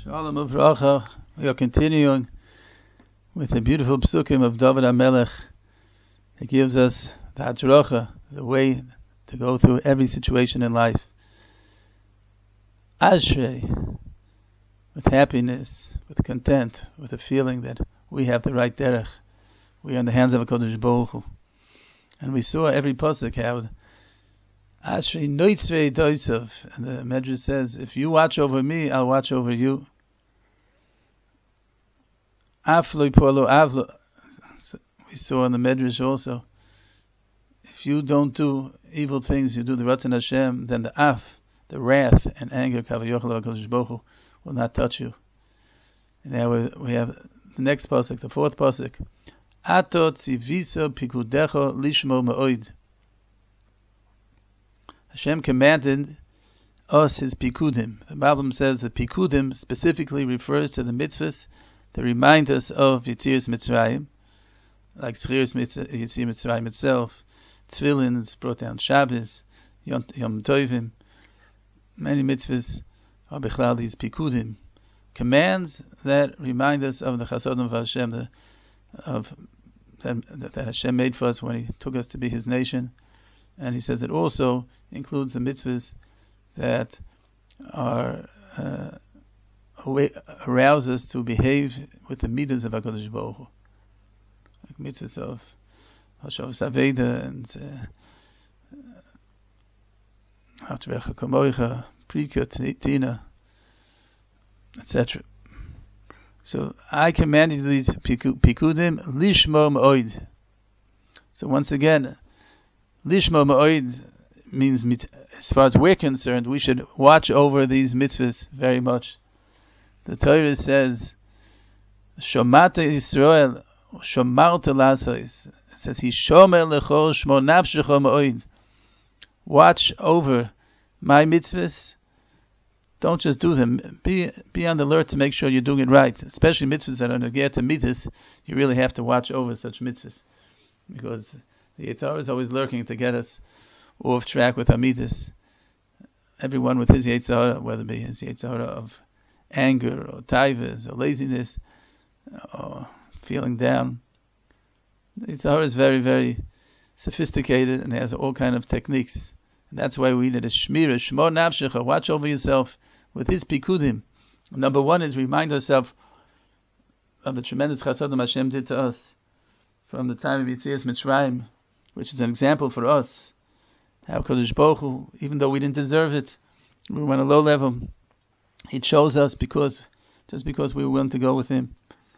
Shalom Uvracha. We are continuing with the beautiful psukim of David HaMelech. It gives us the hadracha, the way to go through every situation in life. Ashrei, with happiness, with content, with a feeling that we have the right derech. We are in the hands of a Kodesh Baruch Hu. And we saw every pasuk how Ashrei noitzvei doisav, and the Medrash says, if you watch over me, I'll watch over you. Afloi polo avlo, we saw in the Medrash also, if you don't do evil things, you do the Ratzon Hashem, then the wrath and anger, Kavayochel HaKadosh Baruch Hu, will not touch you. And now we have the next pasuk, the fourth pasuk. Ato tzivisa pikudecho lishmo ma'oid. Hashem commanded us His pikudim. The Bible says that pikudim specifically refers to the mitzvahs that remind us of Yetzias Mitzrayim, like Zchiras Yetzias Mitzrayim itself, Tefillin is brought down, Shabbos, Yom Tovim. Many mitzvahs are bichlal these pikudim, commands that remind us of the chasodim of Hashem, that Hashem made for us when He took us to be His nation. And He says it also includes the mitzvahs that are arouse us to behave with the midas of HaKadosh Baruch Hu, like mitzvahs of Hashavas Aveda and Hatvecha Kamoicha, Prika, Tina, etc. So I commanded these pikudim lishmo ma'oid. So once again, lishmo ma'oid means, as far as we're concerned, we should watch over these mitzvahs very much. The Torah says, Shomata Yisrael, Shomarta Lasois. It says, He shomer lechol shmo nafshecho ma'oid. Watch over my mitzvahs. Don't just do them. Be on the alert to make sure you're doing it right. Especially mitzvahs that are negeh to mitzvahs. You really have to watch over such mitzvahs, because the Yetzer Hara is always lurking to get us off track with our mitzvahs. Everyone with his Yetzer Hara, whether it be his Yetzer Hara of anger or taivas or laziness or feeling down. The Yetzer Hara is very, very sophisticated and has all kind of techniques. And that's why we need a shmira, shmo nafshecha, watch over yourself with his pikudim. Number one is remind ourselves of the tremendous chasadim Hashem did to us from the time of Yetzias Mitzrayim, which is an example for us. How Kodesh Baruch Hu, even though we didn't deserve it, we were on a low level, He chose us just because we were willing to go with Him.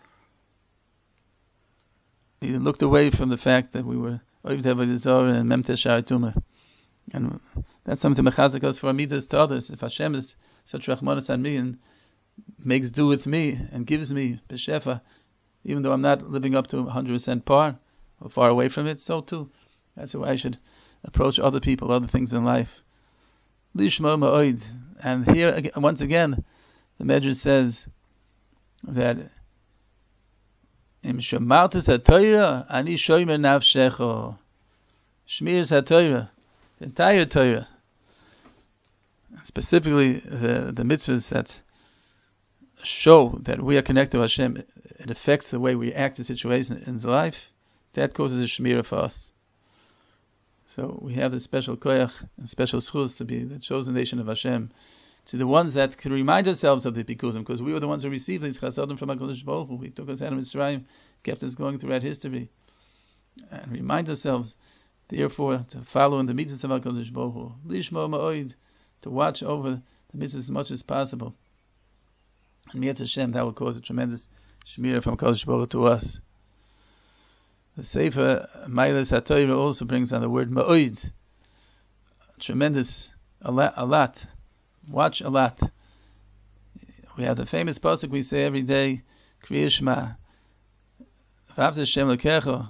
He looked away from the fact that we were Oivdei Avodah Zarah and Memtes Sha'ar Tumah. And that's something to mechazik us for Amidas to others. If Hashem is such Rachmanas on me and makes do with me and gives me B'Shefa, even though I'm not living up to 100% par or far away from it, so too. That's how I should approach other people, other things in life. Lishmo ma'oid. And here, once again, the Medrash says that Im shomartas haTorah, ani shomer nafshecho. Shmiras haTorah, the entire Torah, specifically the mitzvahs that show that we are connected to Hashem, it affects the way we act in situations in life, that causes a shmira for us. So we have this special koyach and special schus to be the chosen nation of Hashem, to the ones that can remind ourselves of the pikudim, because we were the ones who received these chasadim from HaKadosh Baruch Hu. He took us out of Mitzrayim, kept us going throughout history, and remind ourselves, therefore, to follow in the mitzvahs of HaKadosh Baruch Hu, lishmo ma'oid, to watch over the mitzvahs as much as possible. And Mi'at Hashem, that will cause a tremendous shmira from HaKadosh Baruch Hu to us. The Sefer Mailas HaTorah also brings on the word ma'oid, tremendous, a lot. Watch a lot. We have the famous pasuk we say every day, Kriya Shema, V'avta Hashem L'kecha,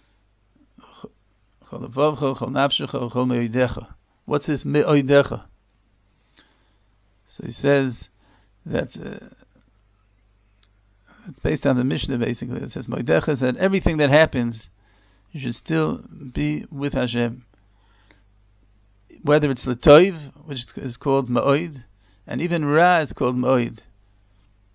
Chol Levavcha, Chol Nafshecha, Chol Me'oidecha. What's this Me'oidecha? So he says that it's based on the Mishnah, basically. It says Me'oidecha is that everything that happens, you should still be with Hashem. Whether it's L'toiv, which is called Ma'oid, and even Ra is called Ma'oid.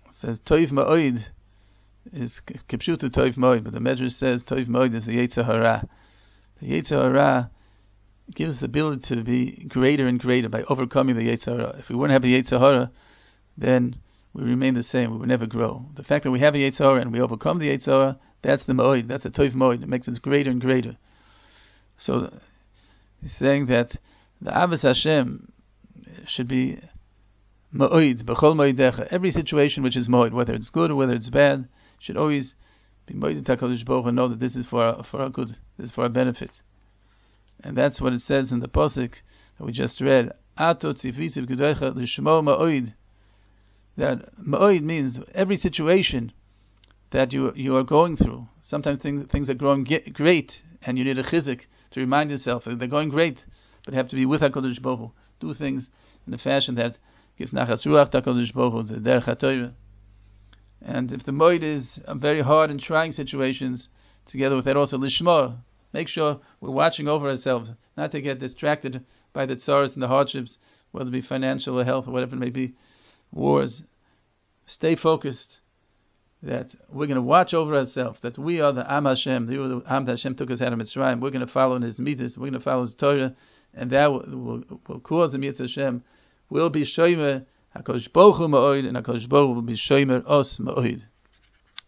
says Toiv Ma'oid is Kipshutu Toiv Ma'oid, but the Medrash says Toiv Ma'oid is the Yetzer Hara. The Yetzer Hara gives the ability to be greater and greater by overcoming the Yetzer Hara. If we wouldn't have a Yetzer Hara, then we remain the same. We would never grow. The fact that we have a Yetzer Hara and we overcome the Yetzer Hara, that's the Ma'oid. That's the Toiv Ma'oid. It makes us greater and greater. So he's saying that the Avos Hashem should be Ma'oid, B'chol Ma'oidecha. Every situation which is Ma'oid, whether it's good or whether it's bad, should always be Ma'oid HaKadosh Baruch Hu and know that this is for our good, this is for our benefit. And that's what it says in the Pasuk that we just read. Ato tzivisi b'gedocha l'shmo Ma'oid. That Ma'oid means every situation that you are going through. Sometimes things are growing great, and you need a chizik to remind yourself that they're going great, but have to be with HaKadosh Baruch Hu. Do things in a fashion that gives nachas ruach to HaKadosh Baruch Hu, the derech haTorah. And if the moed is very hard and trying situations, together with that also lishma, make sure we're watching over ourselves, not to get distracted by the tsaras and the hardships, whether it be financial or health or whatever it may be, wars. Stay focused that we're going to watch over ourselves, that we are the Am Hashem, the Am that Hashem took us out of Mitzrayim. We're going to follow in His mitzvahs, we're going to follow His Torah, and that will cause the mitzvah Hashem will be shomer HaKadosh Baruch Hu Ma'oid, and HaKadosh Baruch Hu will be shomer us Ma'oid.